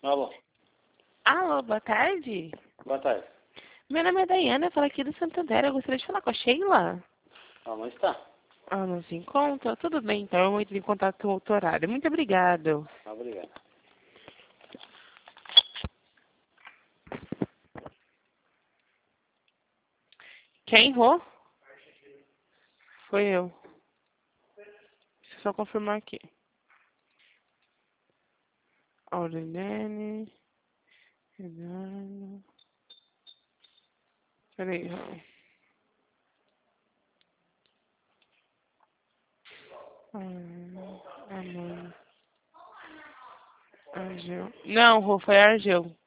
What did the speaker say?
Alô, Alô, boa tarde. boa tarde. Meu nome é Daiana, eu falo aqui do Santander. Eu gostaria de falar com a Sheila. Ah, não está. Ah, não se encontra? Tudo bem, então eu entro em contato com outro horário. Muito obrigado. Obrigado. Quem errou? Foi eu. Deixa eu só confirmar aqui. Aureliane. Eduardo. Peraí, Rô. Amanda. Argel. Não, Rô, foi Argel.